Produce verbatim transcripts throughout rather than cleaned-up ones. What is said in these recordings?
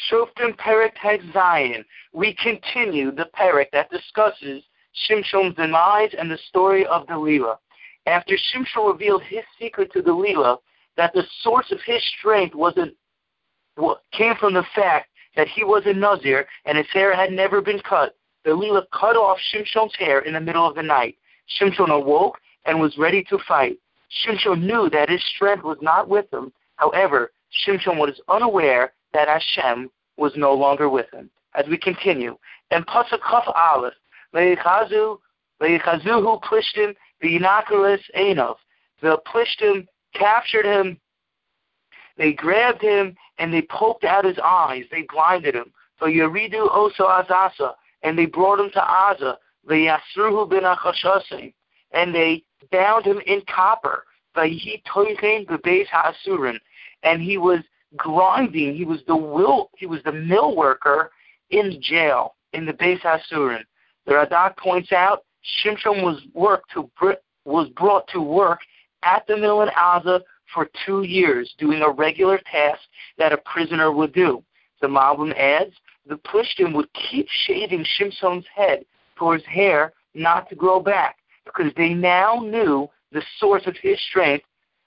Shoftim Perek Tet Zayin. We continue the Perek that discusses Shimshon's demise and the story of Delilah. After Shimshon revealed his secret to Delilah, that the source of his strength was a, came from the fact that he was a Nazir and his hair had never been cut, Delilah cut off Shimshon's hair in the middle of the night. Shimshon awoke and was ready to fight. Shimshon knew that his strength was not with him. However, Shimshon was unaware that Hashem was no longer with him. As we continue, and Pasuk Chaf Aleph, Leichazu, Leichazuhu Plishtim, V'yinakeres Einov. The Plishtim captured him, they grabbed him, and they poked out his eyes, they blinded him. V'yaridu Oso Azasa, and they brought him to Aza, V'yasruhu bin Achashasim, and they bound him in copper, V'yihi Toichen B'beis HaAsurin, and he was grinding, he was the will, he was the mill worker in jail, in the Beis HaAsurin. The Radak points out, Shimshon was worked to was brought to work at the mill in Aza for two years, doing a regular task that a prisoner would do. The Malbim adds, the Plishtim would keep shaving Shimshon's head for his hair not to grow back, because they now knew the source of his strength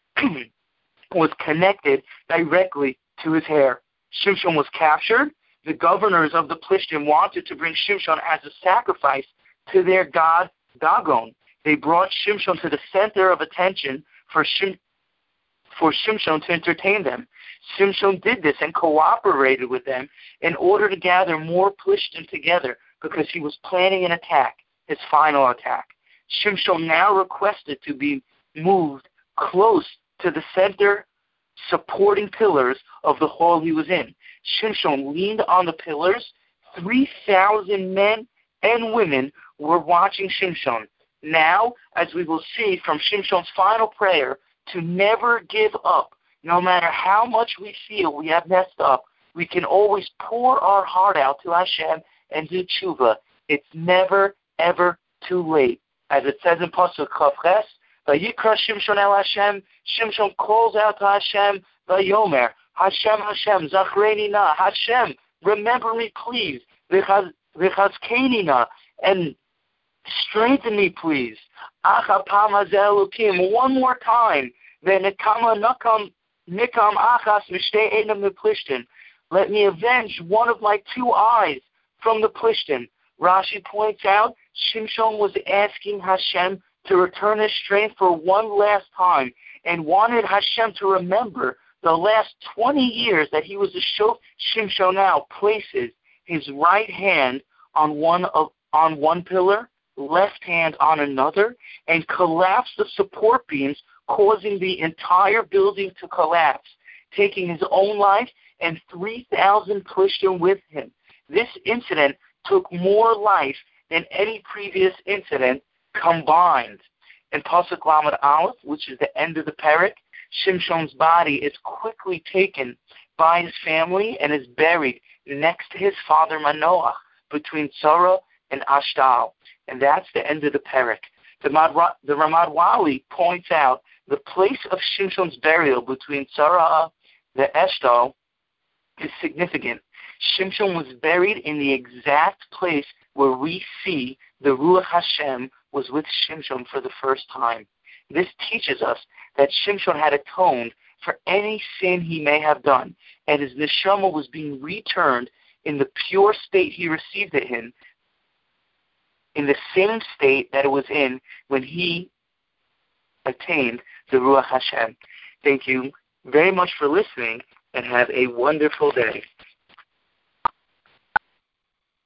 was connected directly to his hair. Shimshon was captured. The governors of the Plishtim wanted to bring Shimshon as a sacrifice to their god Dagon. They brought Shimshon to the center of attention for Shim, for Shimshon to entertain them. Shimshon did this and cooperated with them in order to gather more Plishtim together because he was planning an attack, his final attack. Shimshon now requested to be moved close to the center supporting pillars of the hall he was in. Shimshon leaned on the pillars. three thousand men and women were watching Shimshon. Now, as we will see from Shimshon's final prayer, to never give up. No matter how much we feel we have messed up, we can always pour our heart out to Hashem and do tshuva. It's never, ever too late. As it says in Pasuk Chaf Ches, Vayikra Shimshon el Hashem, Shimshon calls out to Hashem, Vayomer, Hashem, Hashem, Zachreni na, Hashem, remember me please, V'chazkeni na, and strengthen me please. Acha pam hazeh Elokim, one more time, V'nekama nakam nikam achas mishtei einam meplishtim. Let me avenge one of my two eyes from the Plishtim. Rashi points out, Shimshon was asking Hashem to return his strength for one last time and wanted Hashem to remember the last twenty years that he was a Shof. Shimshon now places his right hand on one of on one pillar, left hand on another, and collapsed the support beams, causing the entire building to collapse, taking his own life and three thousand Plishtim with him. This incident took more life than any previous incident combined. In Pasuk Lamed Aleph, which is the end of the Perek, Shimshon's body is quickly taken by his family and is buried next to his father Manoach between Tzara and Ashtal. And that's the end of the Perek. The, Madra- the Ramad Wali points out the place of Shimshon's burial between Tzara and Eshtal is significant. Shimshon was buried in the exact place where we see the Ruach Hashem was with Shimshon for the first time. This teaches us that Shimshon had atoned for any sin he may have done, and his neshama was being returned in the pure state he received it in, in the same state that it was in when he attained the Ruach Hashem. Thank you very much for listening, and have a wonderful day.